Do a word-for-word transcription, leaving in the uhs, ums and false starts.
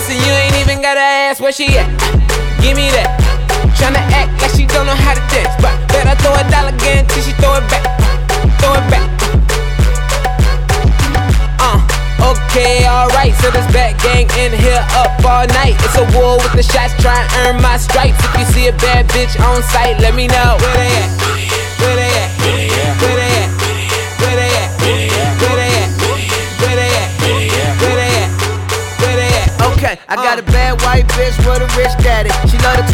Listen, you ain't even gotta ask where she at. Give me that. Tryna act like she don't know how to dance, but better throw a dollar again till she throw it back. Throw it back. Uh, okay, alright. So this back gang in here up all night. It's a war with the shots, try and earn my stripes. If you see a bad bitch on sight, let me know. Where they at? Where they at? Where they at? Where they at? Where they at? Where they at? Where they at? Where they at? Where they at? Where they at? Okay, I got a bad white bitch with a rich daddy. She love to